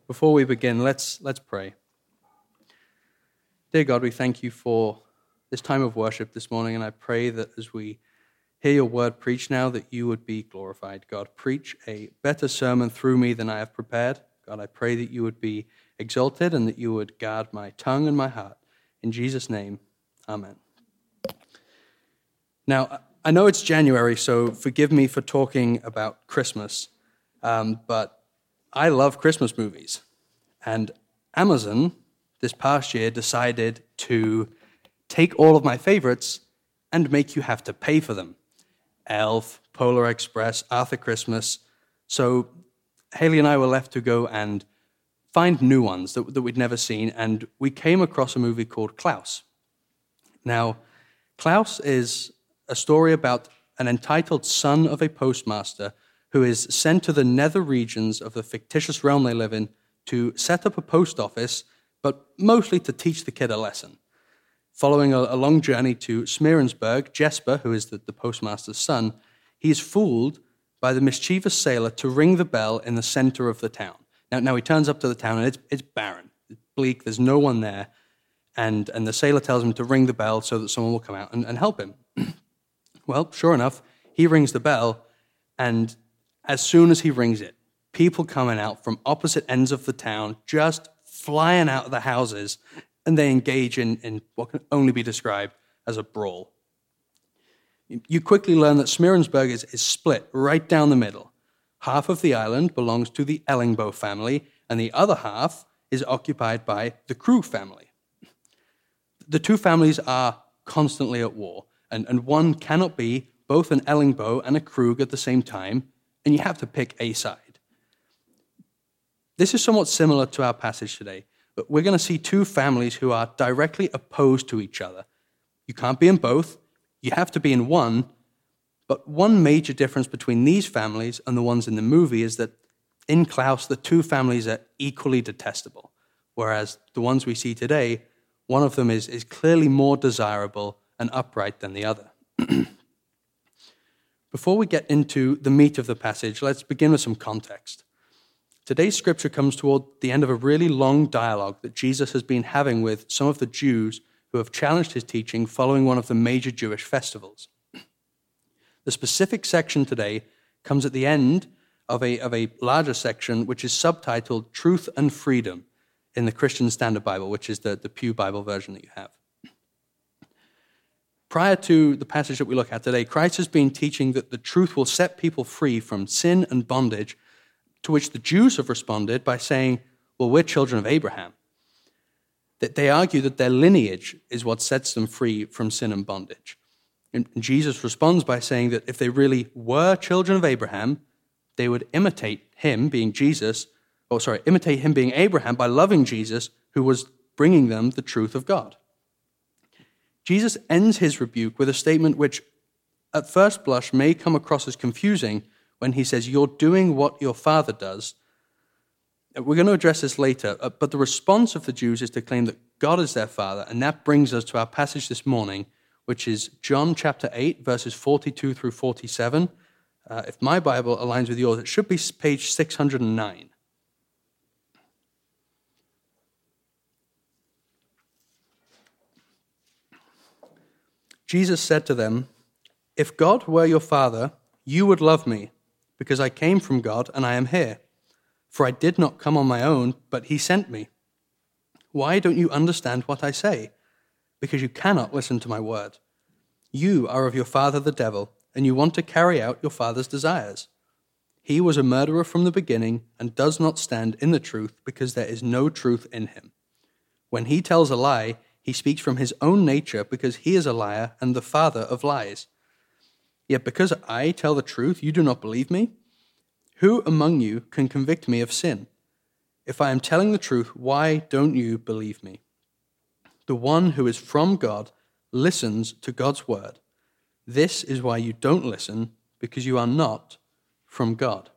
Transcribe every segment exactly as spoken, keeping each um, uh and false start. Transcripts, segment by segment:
Before we begin, let's let's pray. Dear God, we thank you for this time of worship this morning, and I pray that as we hear your word preached now, that you would be glorified. God, preach a better sermon through me than I have prepared. God, I pray that you would be exalted and that you would guard my tongue and my heart. In Jesus' name, amen. Now, I know it's January, so forgive me for talking about Christmas, um, but I love Christmas movies. And Amazon, this past year, decided to take all of my favorites and make you have to pay for them. Elf, Polar Express, Arthur Christmas. So Haley and I were left to go and find new ones that, that we'd never seen, and we came across a movie called Klaus. Now, Klaus is a story about an entitled son of a postmaster who is sent to the nether regions of the fictitious realm they live in to set up a post office, but mostly to teach the kid a lesson. Following a, a long journey to Smeerensburg, Jesper, who is the, the postmaster's son, he is fooled by the mischievous sailor to ring the bell in the center of the town. Now, now he turns up to the town, and it's, it's barren. It's bleak. There's no one there. And, and the sailor tells him to ring the bell so that someone will come out and, and help him. Well, sure enough, he rings the bell, and as soon as he rings it, people coming out from opposite ends of the town, just flying out of the houses, and they engage in, in what can only be described as a brawl. You quickly learn that Smeerensburg is, is split right down the middle. Half of the island belongs to the Ellingbo family, and the other half is occupied by the Krug family. The two families are constantly at war, and, and one cannot be both an Ellingbo and a Krug at the same time, and you have to pick a side. This is somewhat similar to our passage today, but we're going to see two families who are directly opposed to each other. You can't be in both, you have to be in one, but one major difference between these families and the ones in the movie is that in Klaus, the two families are equally detestable, whereas the ones we see today, one of them is, is clearly more desirable and upright than the other. Before we get into the meat of the passage, let's begin with some context. Today's scripture comes toward the end of a really long dialogue that Jesus has been having with some of the Jews who have challenged his teaching following one of the major Jewish festivals. The specific section today comes at the end of a, of a larger section which is subtitled Truth and Freedom in the Christian Standard Bible, which is the, the Pew Bible version that you have. Prior to the passage that we look at today, Christ has been teaching that the truth will set people free from sin and bondage, to which the Jews have responded by saying, well, we're children of Abraham. That they argue that their lineage is what sets them free from sin and bondage. And Jesus responds by saying that if they really were children of Abraham, they would imitate him being Jesus, or sorry, imitate him being Abraham by loving Jesus, who was bringing them the truth of God. Jesus ends his rebuke with a statement which, at first blush, may come across as confusing when he says, you're doing what your father does. We're going to address this later, but the response of the Jews is to claim that God is their father, and that brings us to our passage this morning, which is John chapter eight, verses forty-two through forty-seven. Uh, if my Bible aligns with yours, it should be page six hundred nine. Jesus said to them, if God were your father, you would love me, because I came from God and I am here. For I did not come on my own, but he sent me. Why don't you understand what I say? Because you cannot listen to my word. You are of your father the devil, and you want to carry out your father's desires. He was a murderer from the beginning and does not stand in the truth, because there is no truth in him. When he tells a lie, he speaks from his own nature, because he is a liar and the father of lies. Yet because I tell the truth, you do not believe me? Who among you can convict me of sin? If I am telling the truth, why don't you believe me? The one who is from God listens to God's word. This is why you don't listen, because you are not from God.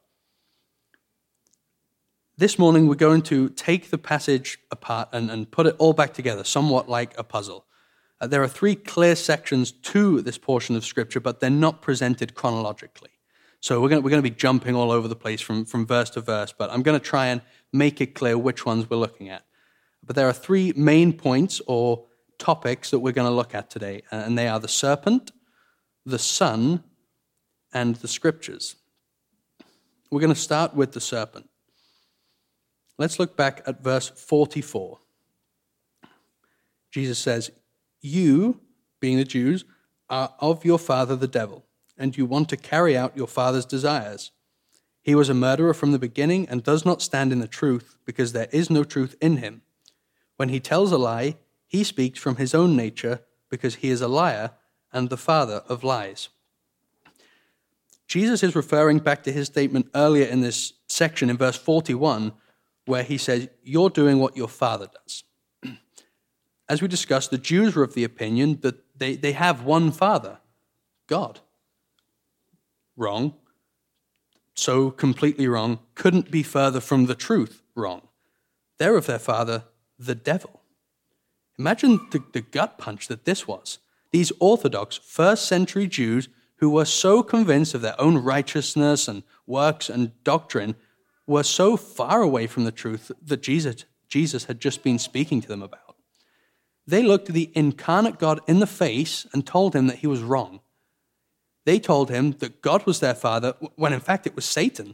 This morning, we're going to take the passage apart and, and put it all back together, somewhat like a puzzle. Uh, there are three clear sections to this portion of Scripture, but they're not presented chronologically. So we're going to, we're going to be jumping all over the place from, from verse to verse, but I'm going to try and make it clear which ones we're looking at. But there are three main points or topics that we're going to look at today, and they are the serpent, the Son, and the Scriptures. We're going to start with the serpent. Let's look back at verse forty-four. Jesus says, "You, being the Jews, are of your father the devil, and you want to carry out your father's desires. He was a murderer from the beginning and does not stand in the truth, because there is no truth in him. When he tells a lie, he speaks from his own nature, because he is a liar and the father of lies." Jesus is referring back to his statement earlier in this section in verse forty-one, where he says, "You're doing what your father does." As we discussed, the Jews were of the opinion that they, they have one father, God. Wrong. So completely wrong. Couldn't be further from the truth. Wrong. They're of their father, the devil. Imagine the, the gut punch that this was. These Orthodox first century Jews who were so convinced of their own righteousness and works and doctrine were so far away from the truth that Jesus, Jesus had just been speaking to them about. They looked the incarnate God in the face and told him that he was wrong. They told him that God was their father, when in fact it was Satan.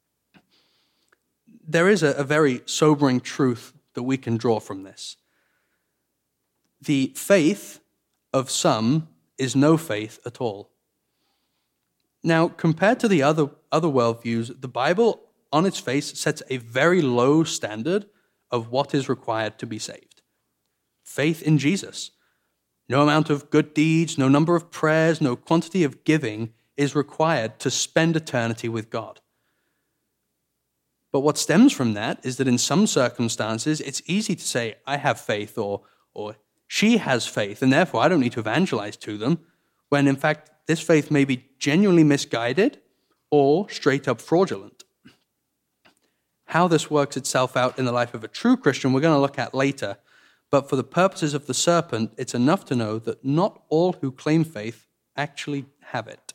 There is a, a very sobering truth that we can draw from this. The faith of some is no faith at all. Now, compared to the other, other worldviews, the Bible on its face sets a very low standard of what is required to be saved. Faith in Jesus. No amount of good deeds, no number of prayers, no quantity of giving is required to spend eternity with God. But what stems from that is that in some circumstances, it's easy to say, I have faith, or, or she has faith, and therefore I don't need to evangelize to them, when in fact this faith may be genuinely misguided or straight up fraudulent. How this works itself out in the life of a true Christian, we're going to look at later. But for the purposes of the serpent, it's enough to know that not all who claim faith actually have it.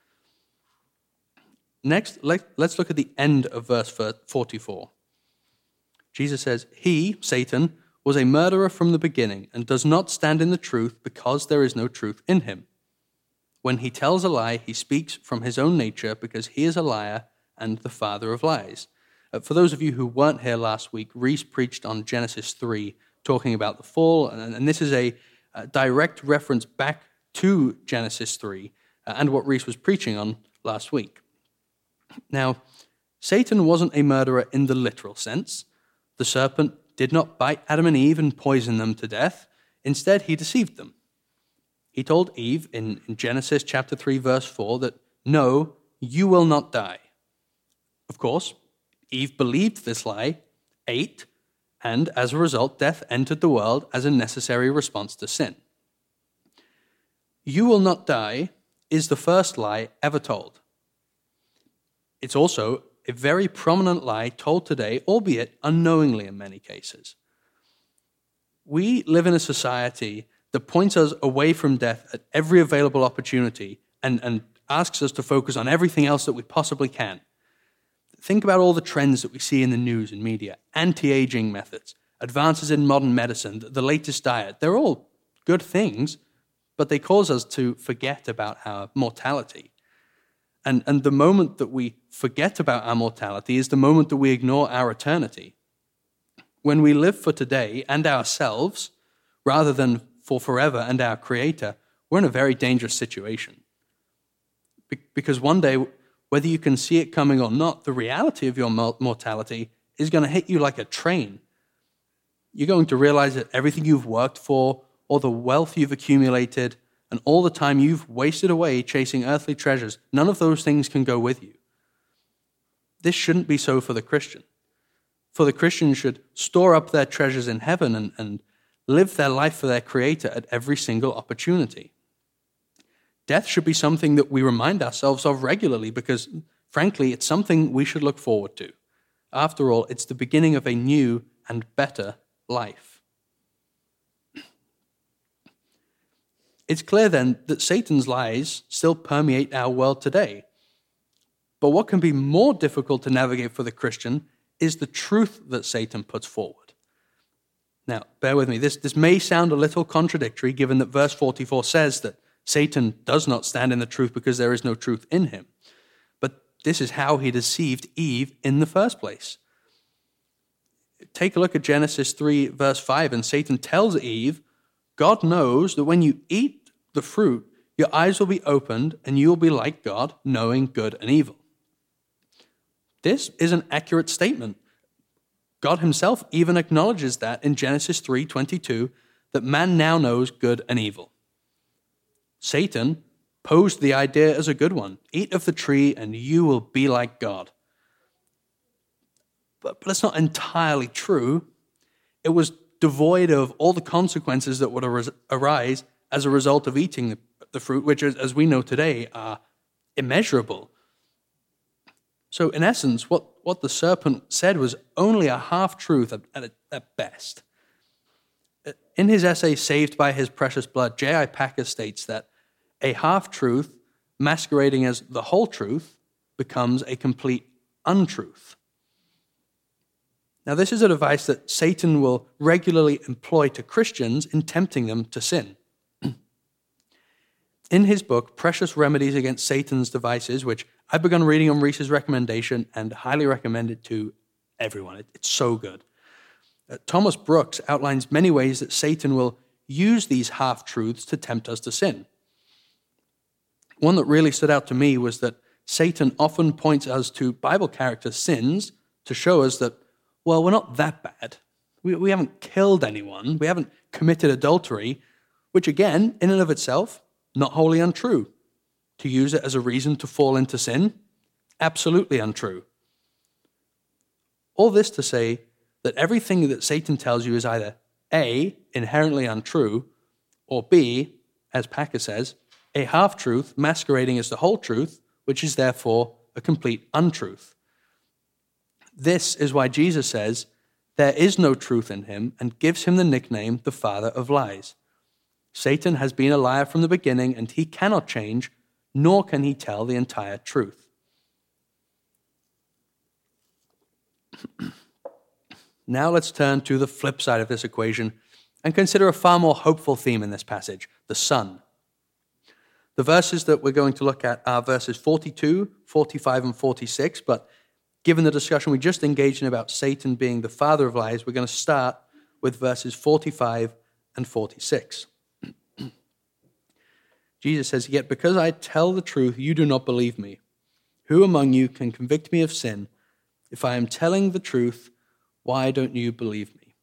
Next, let's look at the end of verse forty-four. Jesus says, "He, Satan, was a murderer from the beginning and does not stand in the truth because there is no truth in him. When he tells a lie, he speaks from his own nature because he is a liar and the father of lies." Uh, for those of you who weren't here last week, Reese preached on Genesis three, talking about the fall, and, and this is a, a direct reference back to Genesis three uh, and what Reese was preaching on last week. Now, Satan wasn't a murderer in the literal sense. The serpent did not bite Adam and Eve and poison them to death. Instead, he deceived them. He told Eve in, in Genesis chapter three, verse four, that, "No, you will not die." Of course, Eve believed this lie, ate, and as a result, death entered the world as a necessary response to sin. "You will not die" is the first lie ever told. It's also a very prominent lie told today, albeit unknowingly in many cases. We live in a society that points us away from death at every available opportunity and, and asks us to focus on everything else that we possibly can. Think about all the trends that we see in the news and media: anti-aging methods, advances in modern medicine, the latest diet. They're all good things, but they cause us to forget about our mortality. And, and the moment that we forget about our mortality is the moment that we ignore our eternity. When we live for today and ourselves, rather than for forever and our Creator, we're in a very dangerous situation. Be- because one day, whether you can see it coming or not, the reality of your mortality is going to hit you like a train. You're going to realize that everything you've worked for, all the wealth you've accumulated, and all the time you've wasted away chasing earthly treasures, none of those things can go with you. This shouldn't be so for the Christian. For the Christian should store up their treasures in heaven and, and live their life for their Creator at every single opportunity. Death should be something that we remind ourselves of regularly because, frankly, it's something we should look forward to. After all, it's the beginning of a new and better life. It's clear then that Satan's lies still permeate our world today. But what can be more difficult to navigate for the Christian is the truth that Satan puts forward. Now, bear with me. This, this may sound a little contradictory, given that verse forty-four says that Satan does not stand in the truth because there is no truth in him. But this is how he deceived Eve in the first place. Take a look at Genesis three, verse five, and Satan tells Eve, God knows that when you eat the fruit, your eyes will be opened and you will be like God, knowing good and evil. This is an accurate statement. God himself even acknowledges that in Genesis three twenty-two, that man now knows good and evil. Satan posed the idea as a good one. Eat of the tree and you will be like God. But, but it's not entirely true. It was devoid of all the consequences that would ar- arise as a result of eating the, the fruit, which, as we know today, are immeasurable. So in essence, what, what the serpent said was only a half-truth at, at, at best. In his essay, Saved by His Precious Blood, J I Packer states that a half-truth masquerading as the whole truth becomes a complete untruth. Now, this is a device that Satan will regularly employ to Christians in tempting them to sin. In his book, Precious Remedies Against Satan's Devices, which I've begun reading on Reese's recommendation and highly recommend it to everyone. It, it's so good. Uh, Thomas Brooks outlines many ways that Satan will use these half-truths to tempt us to sin. One that really stood out to me was that Satan often points us to Bible character sins to show us that, well, we're not that bad. We, we haven't killed anyone. We haven't committed adultery, which again, in and of itself, not wholly untrue. To use it as a reason to fall into sin? Absolutely untrue. All this to say that everything that Satan tells you is either A, inherently untrue, or B, as Packer says, a half-truth masquerading as the whole truth, which is therefore a complete untruth. This is why Jesus says there is no truth in him and gives him the nickname the father of lies. Satan has been a liar from the beginning, and he cannot change, nor can he tell the entire truth. Now let's turn to the flip side of this equation and consider a far more hopeful theme in this passage, the Son. The verses that we're going to look at are verses forty-two, forty-five, and forty-six, but given the discussion we just engaged in about Satan being the father of lies, we're going to start with verses forty-five and forty-six. Jesus says, "Yet because I tell the truth, you do not believe me. Who among you can convict me of sin? If I am telling the truth, why don't you believe me?"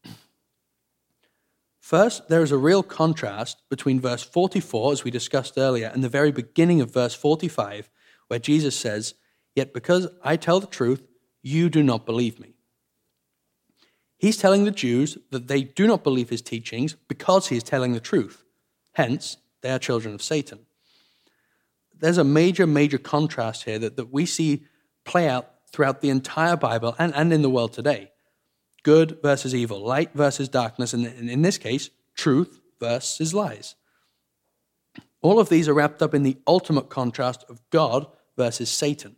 First, there is a real contrast between verse forty-four, as we discussed earlier, and the very beginning of verse forty-five, where Jesus says, "Yet because I tell the truth, you do not believe me." He's telling the Jews that they do not believe his teachings because he is telling the truth. Hence, they are children of Satan. There's a major, major contrast here that, that we see play out throughout the entire Bible and, and in the world today. Good versus evil, light versus darkness, and in this case, truth versus lies. All of these are wrapped up in the ultimate contrast of God versus Satan.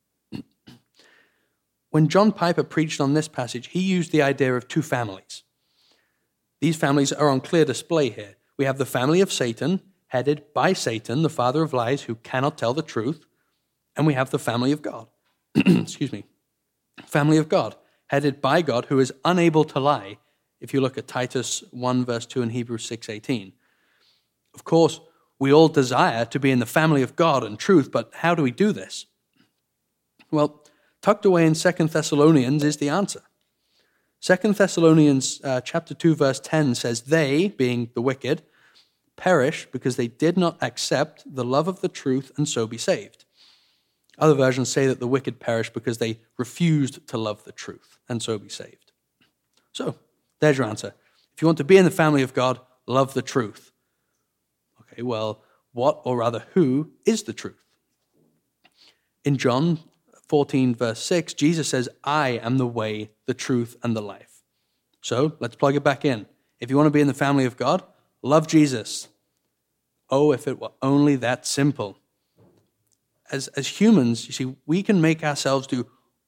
When John Piper preached on this passage, he used the idea of two families. These families are on clear display here. We have the family of Satan, headed by Satan, the father of lies, who cannot tell the truth, and we have the family of God. Excuse me. Family of God, headed by God, who is unable to lie, if you look at Titus one, verse two, and Hebrews six, eighteen. Of course, we all desire to be in the family of God and truth, but how do we do this? Well, tucked away in Second Thessalonians is the answer. Second Thessalonians uh, chapter two, verse ten says, "They," being the wicked, "perish because they did not accept the love of the truth and so be saved." Other versions say that the wicked perish because they refused to love the truth and so be saved. So, there's your answer. If you want to be in the family of God, love the truth. Okay, well, what, or rather who, is the truth? In John fourteen, verse six, Jesus says, "I am the way, the truth, and the life." So, let's plug it back in. If you want to be in the family of God, love Jesus. Oh, if it were only that simple. As, as humans, you see, we can make ourselves do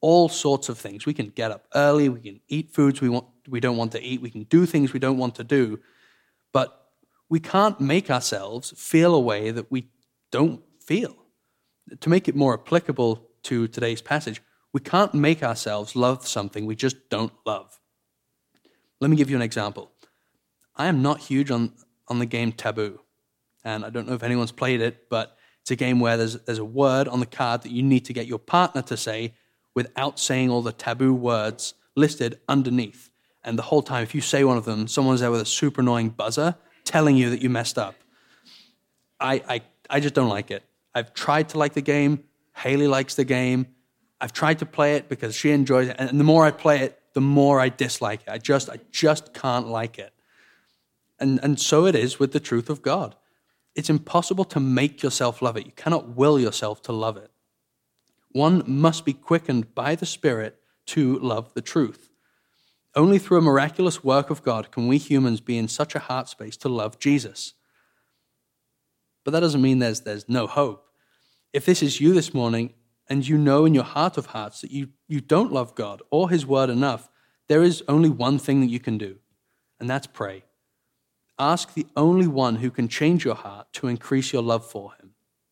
all sorts of things. We can get up early, we can eat foods we want we don't want to eat, we can do things we don't want to do, but we can't make ourselves feel a way that we don't feel. To make it more applicable to today's passage, we can't make ourselves love something we just don't love. Let me give you an example. I am not huge on, on the game Taboo, and I don't know if anyone's played it, but it's a game where there's, there's a word on the card that you need to get your partner to say without saying all the taboo words listed underneath. And the whole time, if you say one of them, someone's there with a super annoying buzzer telling you that you messed up. I, I, I just don't like it. I've tried to like the game. Haley likes the game. I've tried to play it because she enjoys it. And the more I play it, the more I dislike it. I just, I just can't like it. And, and so it is with the truth of God. It's impossible to make yourself love it. You cannot will yourself to love it. One must be quickened by the Spirit to love the truth. Only through a miraculous work of God can we humans be in such a heart space to love Jesus. But that doesn't mean there's, there's no hope. If this is you this morning, and you know in your heart of hearts that you, you don't love God or his word enough, there is only one thing that you can do, and that's pray. Ask the only one who can change your heart to increase your love for him.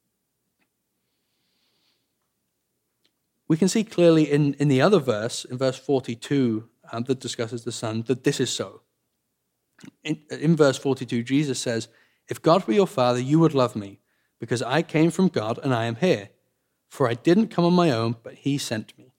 We can see clearly in, in the other verse, in verse forty-two, um, that discusses the Son, that this is so. In, in verse forty-two, Jesus says, "If God were your Father, you would love me, because I came from God and I am here. For I didn't come on my own, but he sent me."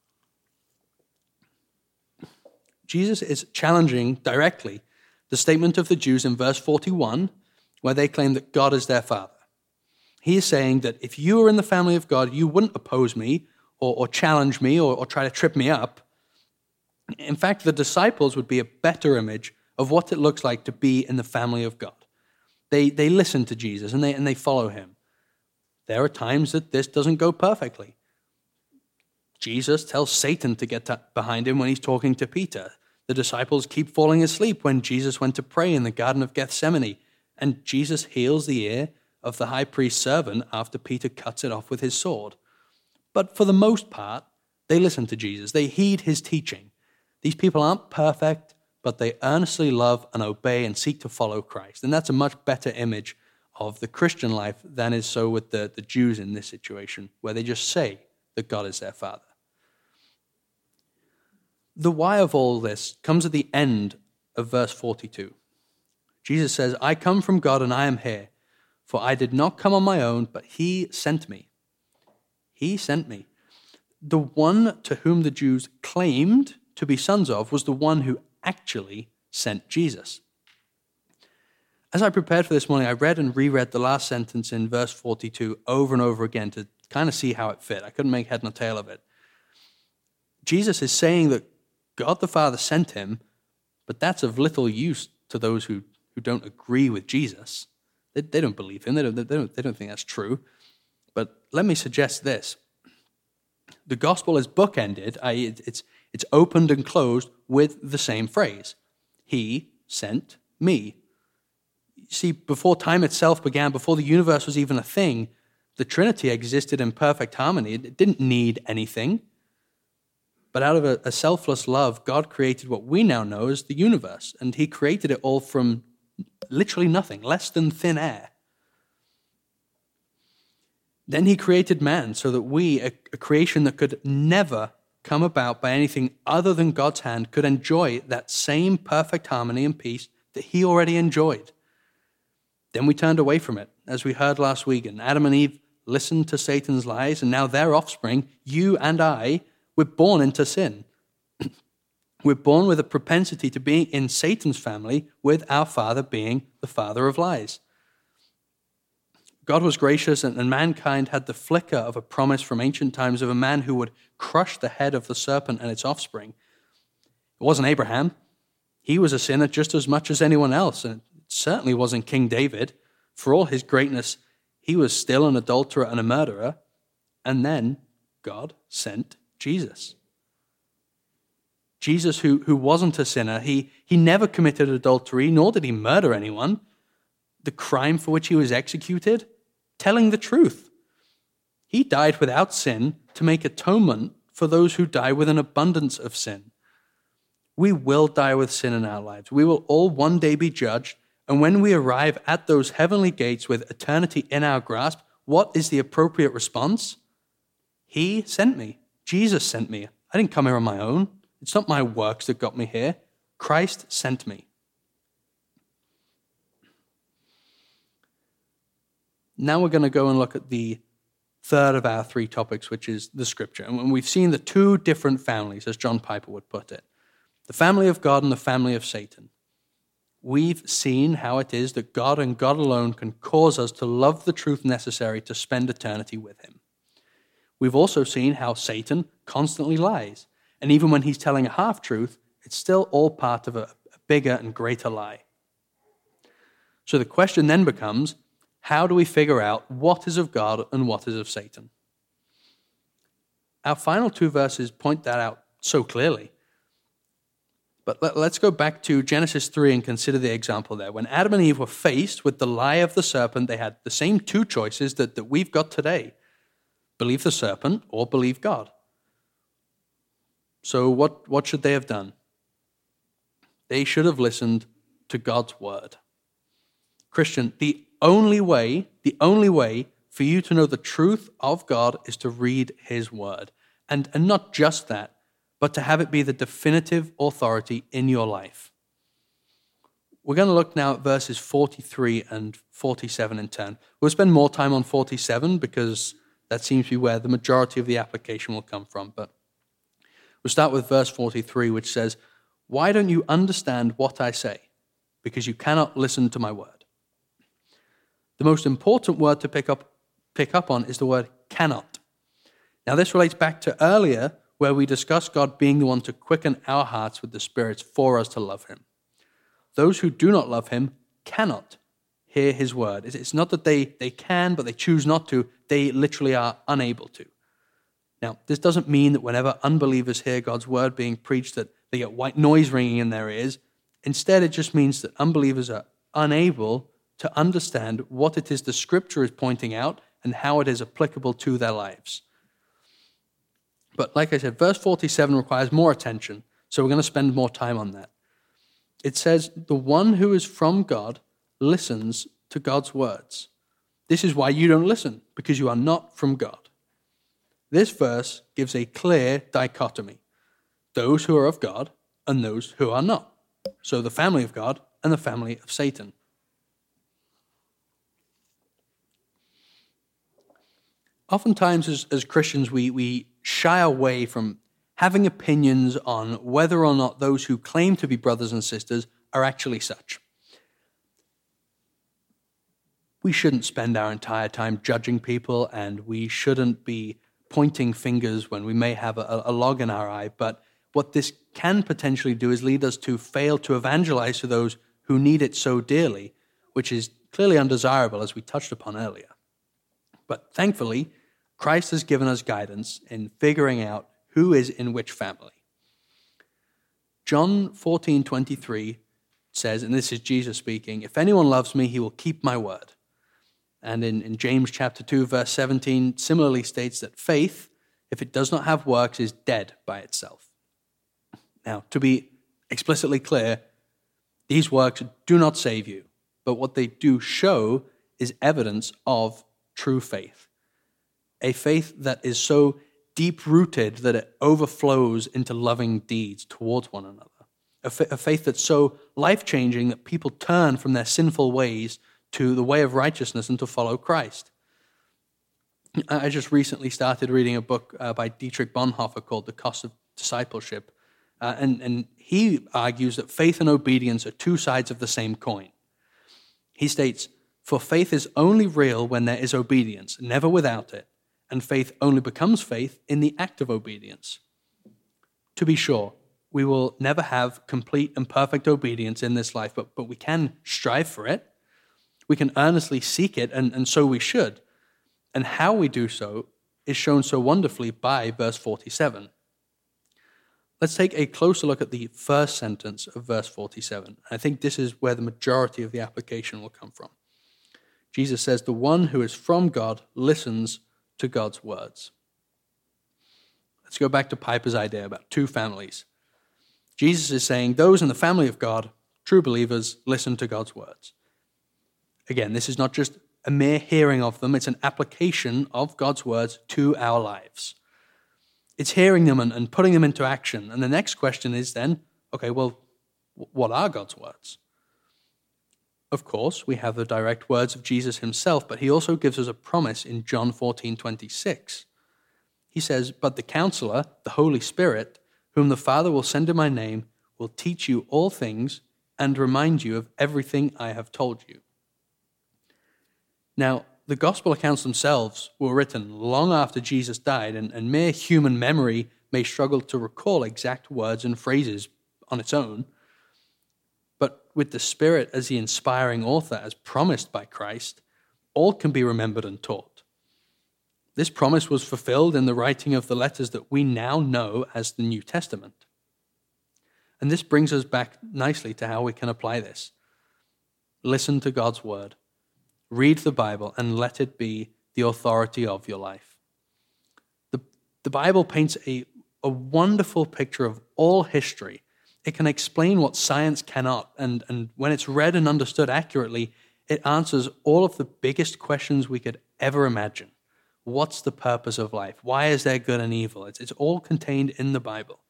Jesus is challenging directly the statement of the Jews in verse forty-one, where they claim that God is their Father. He is saying that if you were in the family of God, you wouldn't oppose me or, or challenge me or, or try to trip me up. In fact, the disciples would be a better image of what it looks like to be in the family of God. They, they listen to Jesus and they, and they follow him. There are times that this doesn't go perfectly. Jesus tells Satan to get behind him when he's talking to Peter. The disciples keep falling asleep when Jesus went to pray in the Garden of Gethsemane, and Jesus heals the ear of the high priest's servant after Peter cuts it off with his sword. But for the most part, they listen to Jesus. They heed his teaching. These people aren't perfect, but they earnestly love and obey and seek to follow Christ. And that's a much better image of the Christian life than is so with the, the Jews in this situation, where they just say that God is their Father. The why of all this comes at the end of verse forty-two. Jesus says, "I come from God and I am here, for I did not come on my own, but he sent me." He sent me. The one to whom the Jews claimed to be sons of was the one who actually sent Jesus. As I prepared for this morning, I read and reread the last sentence in verse forty-two over and over again to kind of see how it fit. I couldn't make head nor tail of it. Jesus is saying that God the Father sent him, but that's of little use to those who, who don't agree with Jesus. They, they don't believe him. They don't, they, don't, they don't think that's true. But let me suggest this. The gospel is bookended, that is, it's, it's opened and closed with the same phrase. He sent me. See, before time itself began, before the universe was even a thing, the Trinity existed in perfect harmony. It didn't need anything. But out of a, a selfless love, God created what we now know as the universe, and he created it all from literally nothing, less than thin air. Then he created man so that we, a, a creation that could never come about by anything other than God's hand, could enjoy that same perfect harmony and peace that he already enjoyed. Then we turned away from it, as we heard last week, and Adam and Eve listened to Satan's lies, and now their offspring, you and I, we're born into sin. We're born with a propensity to be in Satan's family, with our father being the father of lies. God was gracious, and mankind had the flicker of a promise from ancient times of a man who would crush the head of the serpent and its offspring. It wasn't Abraham. He was a sinner just as much as anyone else, and it certainly wasn't King David. For all his greatness, he was still an adulterer and a murderer. And then God sent Jesus. Jesus, who, who wasn't a sinner, he, he never committed adultery, nor did he murder anyone. The crime for which he was executed, telling the truth. He died without sin to make atonement for those who die with an abundance of sin. We will die with sin in our lives. We will all one day be judged, and when we arrive at those heavenly gates with eternity in our grasp, what is the appropriate response? He sent me. Jesus sent me. I didn't come here on my own. It's not my works that got me here. Christ sent me. Now we're going to go and look at the third of our three topics, which is the Scripture. And we've seen the two different families, as John Piper would put it, the family of God and the family of Satan. We've seen how it is that God and God alone can cause us to love the truth necessary to spend eternity with him. We've also seen how Satan constantly lies, and even when he's telling a half-truth, it's still all part of a, a bigger and greater lie. So the question then becomes, how do we figure out what is of God and what is of Satan? Our final two verses point that out so clearly. But let, let's go back to Genesis three and consider the example there. When Adam and Eve were faced with the lie of the serpent, they had the same two choices that, that we've got today. Believe the serpent or believe God. So what, what should they have done? They should have listened to God's word. Christian, the only way, the only way for you to know the truth of God is to read his word. And, and not just that, but to have it be the definitive authority in your life. We're going to look now at verses forty-three and forty-seven in turn. We'll spend more time on forty-seven because that seems to be where the majority of the application will come from. But we'll start with verse forty-three, which says, "Why don't you understand what I say? Because you cannot listen to my word." The most important word to pick up, pick up on is the word cannot. Now this relates back to earlier where we discussed God being the one to quicken our hearts with the Spirit for us to love him. Those who do not love him cannot hear his word. It's not that they, they can, but they choose not to. They literally are unable to. Now, this doesn't mean that whenever unbelievers hear God's word being preached that they get white noise ringing in their ears. Instead, it just means that unbelievers are unable to understand what it is the Scripture is pointing out and how it is applicable to their lives. But like I said, verse forty-seven requires more attention, so we're going to spend more time on that. It says, "The one who is from God listens to God's words. This is why you don't listen, because you are not from God." This verse gives a clear dichotomy. Those who are of God and those who are not. So the family of God and the family of Satan. Oftentimes as, as Christians, we, we shy away from having opinions on whether or not those who claim to be brothers and sisters are actually such. We shouldn't spend our entire time judging people, and we shouldn't be pointing fingers when we may have a, a log in our eye, but what this can potentially do is lead us to fail to evangelize to those who need it so dearly, which is clearly undesirable, as we touched upon earlier. But thankfully, Christ has given us guidance in figuring out who is in which family. John fourteen twenty-three says, and this is Jesus speaking, "If anyone loves me, he will keep my word." And in, in James chapter two, verse seventeen, similarly states that faith, if it does not have works, is dead by itself. Now, to be explicitly clear, these works do not save you, but what they do show is evidence of true faith. A faith that is so deep-rooted that it overflows into loving deeds towards one another. A, fa- a faith that's so life-changing that people turn from their sinful ways to the way of righteousness and to follow Christ. I just recently started reading a book uh, by Dietrich Bonhoeffer called The Cost of Discipleship, uh, and, and he argues that faith and obedience are two sides of the same coin. He states, "For faith is only real when there is obedience, never without it, and faith only becomes faith in the act of obedience." To be sure, we will never have complete and perfect obedience in this life, but, but we can strive for it. We can earnestly seek it, and, and so we should. And how we do so is shown so wonderfully by verse forty-seven. Let's take a closer look at the first sentence of verse forty-seven. I think this is where the majority of the application will come from. Jesus says, "The one who is from God listens to God's words." Let's go back to Piper's idea about two families. Jesus is saying, those in the family of God, true believers, listen to God's words. Again, this is not just a mere hearing of them, it's an application of God's words to our lives. It's hearing them and, and putting them into action. And the next question is then, okay, well, what are God's words? Of course, we have the direct words of Jesus himself, but he also gives us a promise in John fourteen twenty-six. He says, but the Counselor, the Holy Spirit, whom the Father will send in my name, will teach you all things and remind you of everything I have told you. Now, the gospel accounts themselves were written long after Jesus died, and, and mere human memory may struggle to recall exact words and phrases on its own. But with the Spirit as the inspiring author, as promised by Christ, all can be remembered and taught. This promise was fulfilled in the writing of the letters that we now know as the New Testament. And this brings us back nicely to how we can apply this. Listen to God's word. Read the Bible and let it be the authority of your life. The, the Bible paints a, a wonderful picture of all history. It can explain what science cannot, and, and when it's read and understood accurately, it answers all of the biggest questions we could ever imagine. What's the purpose of life? Why is there good and evil? It's, it's all contained in the Bible.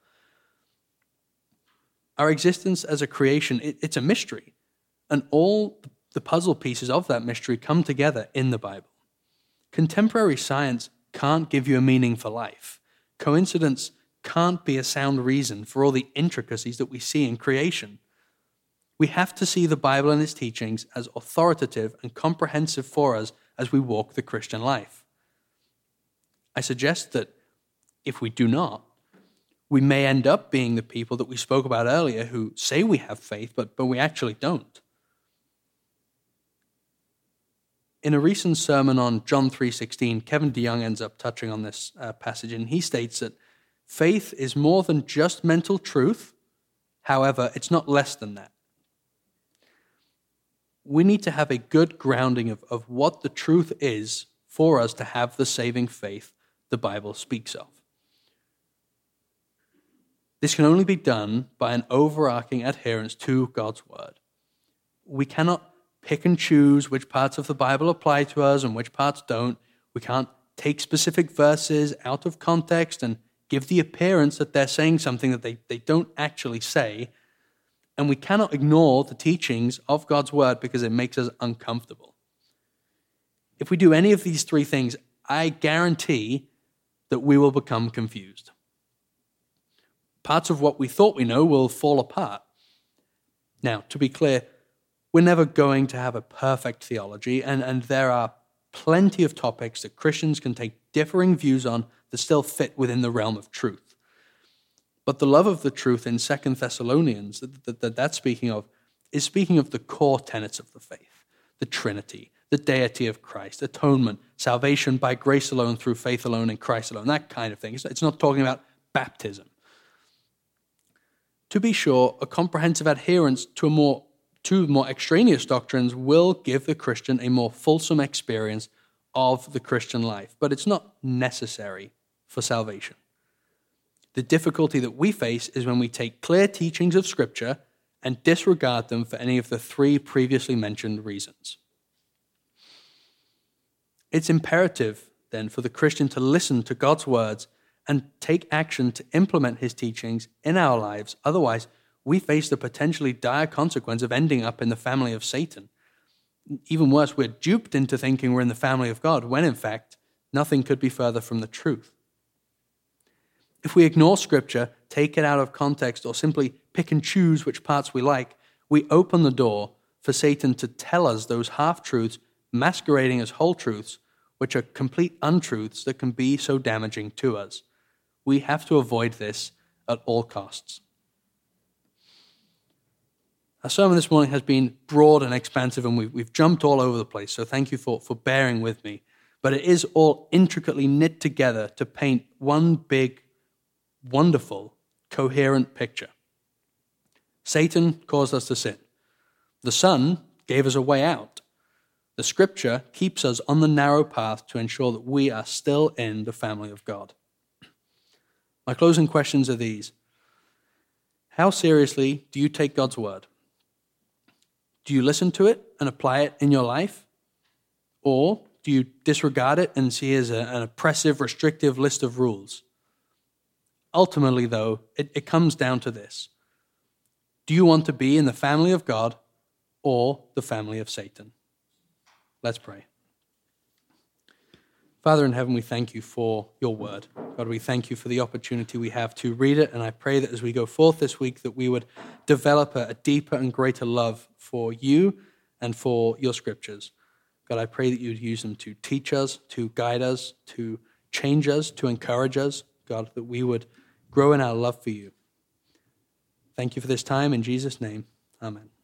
Our existence as a creation, it, it's a mystery, and all the puzzle pieces of that mystery come together in the Bible. Contemporary science can't give you a meaning for life. Coincidence can't be a sound reason for all the intricacies that we see in creation. We have to see the Bible and its teachings as authoritative and comprehensive for us as we walk the Christian life. I suggest that if we do not, we may end up being the people that we spoke about earlier who say we have faith, but, but we actually don't. In a recent sermon on John three sixteen, Kevin DeYoung ends up touching on this uh, passage, and he states that faith is more than just mental truth. However, it's not less than that. We need to have a good grounding of, of what the truth is for us to have the saving faith the Bible speaks of. This can only be done by an overarching adherence to God's word. We cannot pick and choose which parts of the Bible apply to us and which parts don't. We can't take specific verses out of context and give the appearance that they're saying something that they, they don't actually say. And we cannot ignore the teachings of God's word because it makes us uncomfortable. If we do any of these three things, I guarantee that we will become confused. Parts of what we thought we know will fall apart. Now, to be clear, we're never going to have a perfect theology, and, and there are plenty of topics that Christians can take differing views on that still fit within the realm of truth. But the love of the truth in Second Thessalonians, that, that, that that's speaking of, is speaking of the core tenets of the faith, the Trinity, the deity of Christ, atonement, salvation by grace alone, through faith alone, in Christ alone, that kind of thing. It's, it's not talking about baptism. To be sure, a comprehensive adherence to a more to more extraneous doctrines will give the Christian a more fulsome experience of the Christian life, but it's not necessary for salvation. The difficulty that we face is when we take clear teachings of Scripture and disregard them for any of the three previously mentioned reasons. It's imperative, then, for the Christian to listen to God's words and take action to implement his teachings in our lives. Otherwise, we face the potentially dire consequence of ending up in the family of Satan. Even worse, we're duped into thinking we're in the family of God, when in fact, nothing could be further from the truth. If we ignore Scripture, take it out of context, or simply pick and choose which parts we like, we open the door for Satan to tell us those half-truths masquerading as whole truths, which are complete untruths that can be so damaging to us. We have to avoid this at all costs. Our sermon this morning has been broad and expansive, and we've, we've jumped all over the place, so thank you for, for bearing with me. But it is all intricately knit together to paint one big, wonderful, coherent picture. Satan caused us to sin. The Son gave us a way out. The Scripture keeps us on the narrow path to ensure that we are still in the family of God. My closing questions are these. How seriously do you take God's word? Do you listen to it and apply it in your life? Or do you disregard it and see it as a, an oppressive, restrictive list of rules? Ultimately, though, it, it comes down to this. Do you want to be in the family of God or the family of Satan? Let's pray. Father in heaven, we thank you for your word. God, we thank you for the opportunity we have to read it, and I pray that as we go forth this week that we would develop a, a deeper and greater love for you and for your scriptures. God, I pray that you'd use them to teach us, to guide us, to change us, to encourage us. God, that we would grow in our love for you. Thank you for this time. In Jesus' name, amen.